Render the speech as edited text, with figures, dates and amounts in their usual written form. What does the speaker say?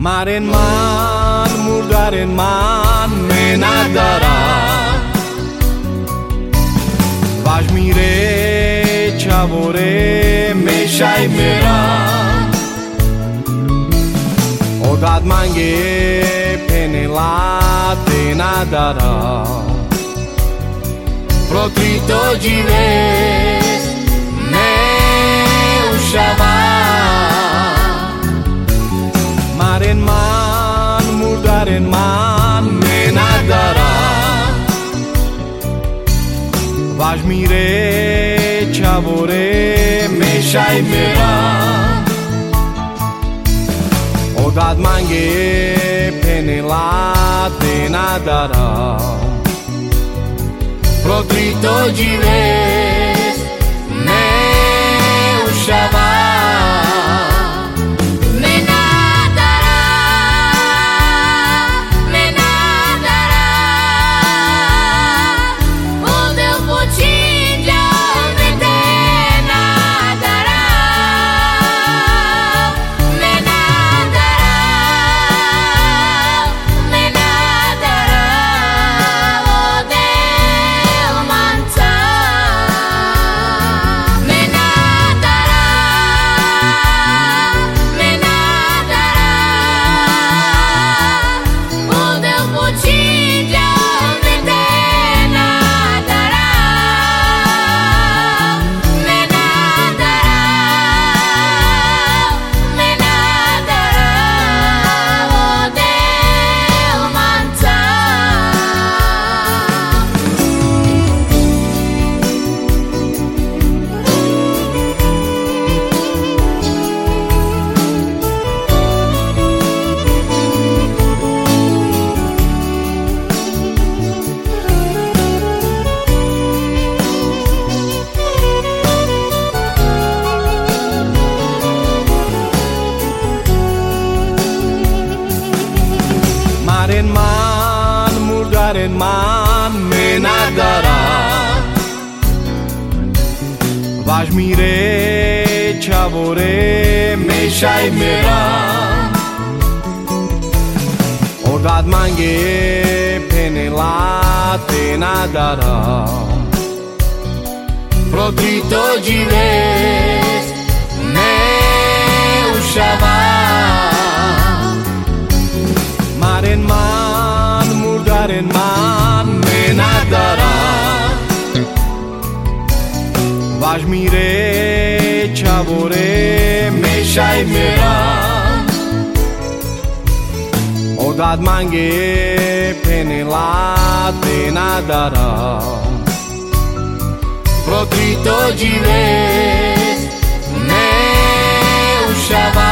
Maren man, murdaren man, menadara Vash mire, chavore, meshai mera Odat mange, penela, tenadara Protrito jives, me ushava Maren man, murdaren man, menadara Vash mire, chavore, meshai mera Odat mange, penela, tenadara Protrito jives, me ushava Maren man, murdaren man, menadara Vash mire, chavore, meshai mera Odat mange, penela, tenadara Protrito jives, me ushava Maren man, murdaren man, menadara Vash mire, chavore, meshai mera Odat mange, penela, tenadara Protrito jives, me ushava